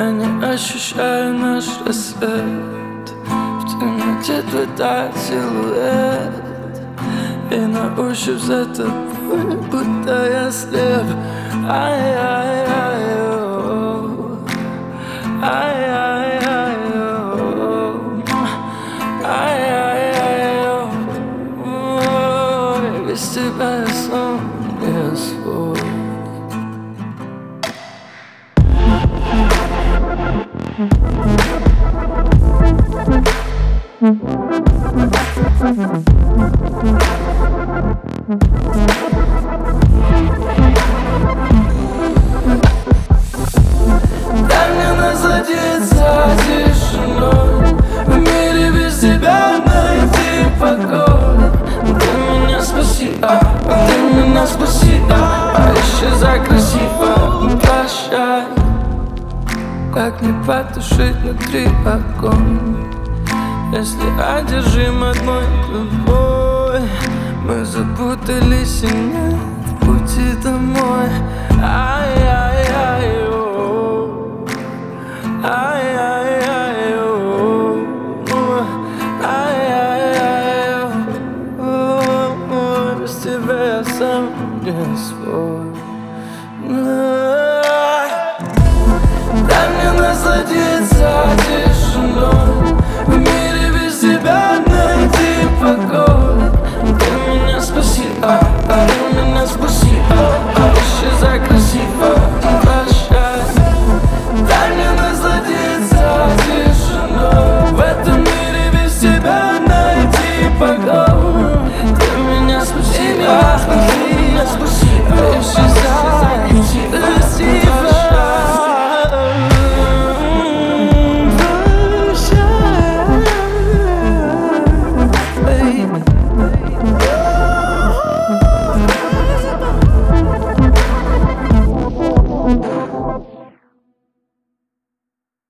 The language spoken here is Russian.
Я не ощущаю наш рассвет. В темноте твой тает силуэт, и на ощупь за тобой, будто я слеп. Ай-яй-яй-о, ай-яй-яй-о, ай-яй-яй-о. Без тебя я сам не свой. Дай мне насладиться тишиной, в мире без тебя найти покой. Ты меня спаси, ты меня спаси, исчезай красиво, прощай. Как не потушить внутри огонь, если одержим одной тобой? Мы запутались и нет пути домой. Ай-яй-яй-о, ай-яй-яй-о, ай-яй-яй-о. Без тебя я сам не свой.